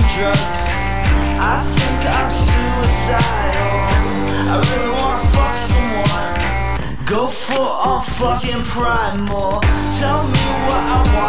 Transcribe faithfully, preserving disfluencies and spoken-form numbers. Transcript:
some drugs. I think I'm suicidal. I really wanna fuck someone. Go full on fucking primal. Tell me what I want.